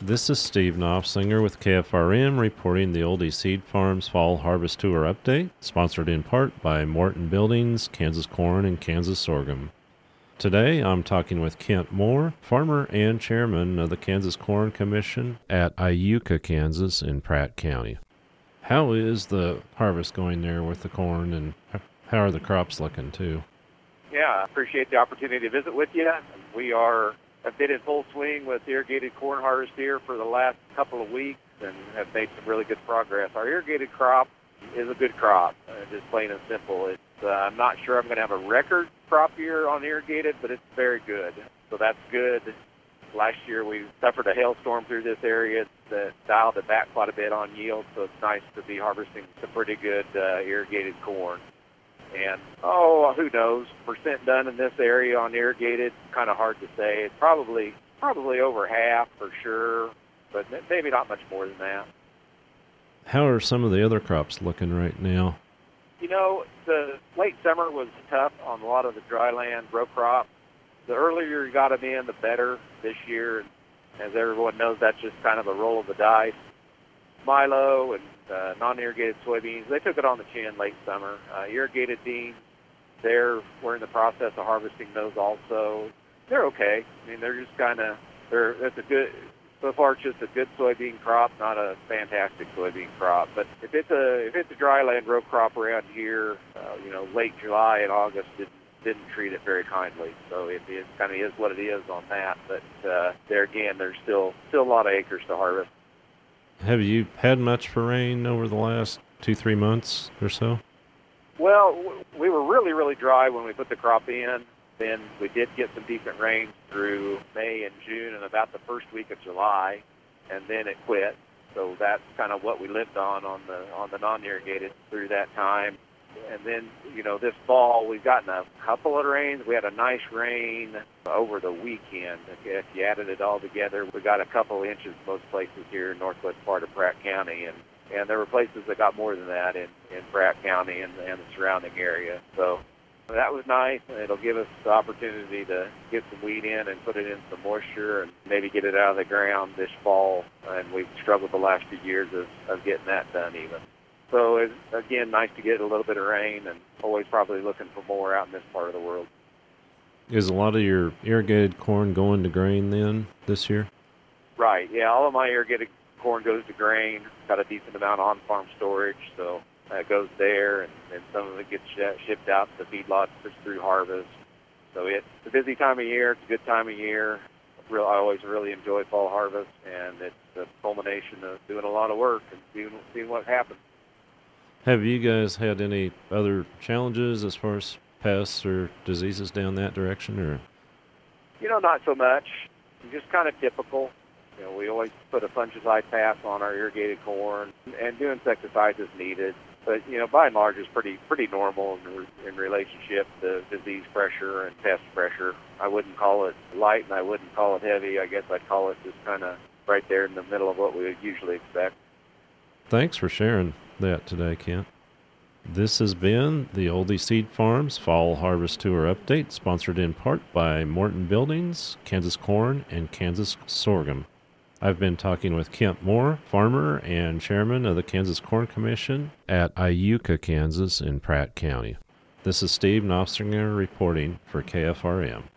This is Steve Knopfsinger with KFRM reporting the Oldie Seed Farms Fall Harvest Tour Update, sponsored in part by Morton Buildings, Kansas Corn, and Kansas Sorghum. Today I'm talking with Kent Moore, farmer and chairman of the Kansas Corn Commission at Iuka, Kansas in Pratt County. How is the harvest going there with the corn, and how are the crops looking too? Yeah, I appreciate the opportunity to visit with you. We have been in full swing with irrigated corn harvest here for the last couple of weeks and have made some really good progress. Our irrigated crop is a good crop, just plain and simple. I'm not sure I'm going to have a record crop year on irrigated, but it's very good. So that's good. Last year we suffered a hailstorm through this area that dialed it back quite a bit on yield, so it's nice to be harvesting some pretty good irrigated corn. And, who knows, percent done in this area on irrigated, kind of hard to say. It's probably over half for sure, but maybe not much more than that. How are some of the other crops looking right now? You know, the late summer was tough on a lot of the dryland row crops. The earlier you got them in, the better this year. As everyone knows, that's just kind of a roll of the dice. Milo and non-irrigated soybeans, they took it on the chin late summer. Irrigated beans, we're in the process of harvesting those also. They're okay. I mean, they're just so far it's just a good soybean crop, not a fantastic soybean crop. But if it's a dryland row crop around here, late July and August didn't treat it very kindly. So it kind of is what it is on that. But there again, there's still a lot of acres to harvest. Have you had much rain over the last 2-3 months or so? Well, we were really, really dry when we put the crop in. Then we did get some decent rain through May and June and about the first week of July, and then it quit. So that's kind of what we lived on the non-irrigated through that time. And then, this fall we've gotten a couple of rains. We had a nice rain over the weekend. If you added it all together, we got a couple inches most places here in northwest part of Pratt County, and there were places that got more than that in Pratt County and the surrounding area. So that was nice, and it'll give us the opportunity to get some weed in and put it in some moisture and maybe get it out of the ground this fall. And we've struggled the last few years of getting that done even. So it's, again, nice to get a little bit of rain, and always probably looking for more out in this part of the world. Is a lot of your irrigated corn going to grain then this year? Right, yeah. All of my irrigated corn goes to grain. Got a decent amount of on-farm storage, so it goes there, and some of it gets shipped out to the feedlots through harvest. So it's a busy time of year. It's a good time of year. I always really enjoy fall harvest, and it's the culmination of doing a lot of work and seeing what happens. Have you guys had any other challenges as far as pests or diseases down that direction, or? Not so much. Just kind of typical. We always put a fungicide pass on our irrigated corn and do insecticides as needed. But, by and large, it's pretty normal in relationship to disease pressure and pest pressure. I wouldn't call it light and I wouldn't call it heavy. I guess I'd call it just kind of right there in the middle of what we would usually expect. Thanks for sharing that today, Kent. This has been the Oldie Seed Farms Fall Harvest Tour Update, sponsored in part by Morton Buildings, Kansas Corn, and Kansas Sorghum. I've been talking with Kent Moore, farmer and chairman of the Kansas Corn Commission at Iuka, Kansas in Pratt County. This is Steve Knopfsinger reporting for KFRM.